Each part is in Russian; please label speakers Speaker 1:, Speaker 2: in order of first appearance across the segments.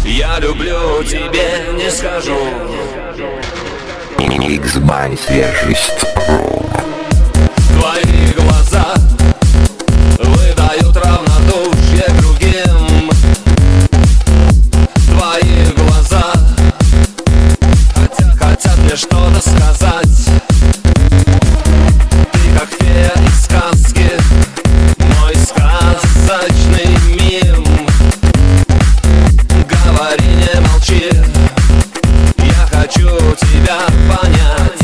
Speaker 1: Я люблю, тебе не скажу.
Speaker 2: X-By свежесть Pro.
Speaker 1: Твои глаза выдают равнодушие другим. Твои глаза хотят мне что-то сказать. Ты как фея из сказки, мой сказочный мим. Говори, не молчи, я хочу тебя понять.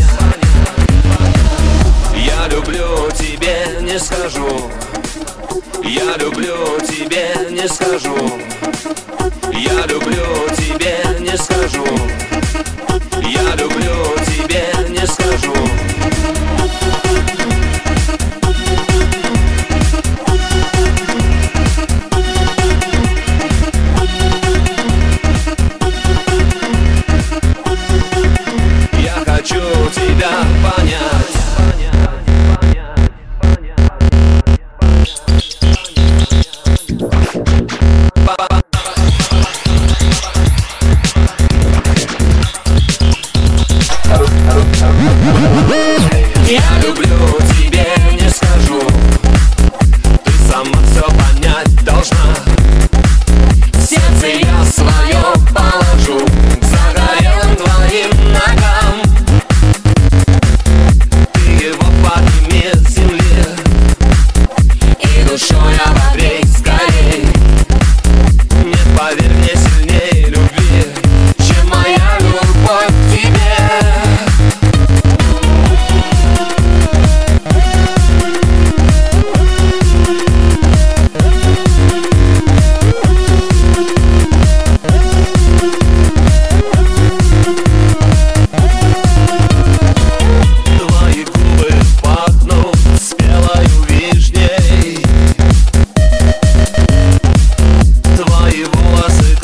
Speaker 1: Я люблю, тебе не скажу. Я люблю, тебе не скажу. Я люблю, тебе не скажу. Я люблю, тебе не скажу. Я хочу тебя понять. Я люблю, тебе не скажу. Ты сама все понять должна. Сердце я свое положу к загорелым твоим ногам. Ты его подними с земли и душой обогрей скорей. Нет, поверь мне, сильнее любви, чем моя любовь к тебе. Твои губы пахнут спелою вишней. Твои волосы